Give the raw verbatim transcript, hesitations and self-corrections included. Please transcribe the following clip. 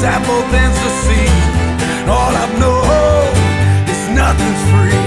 apple bends the sea. All I know is nothing's free.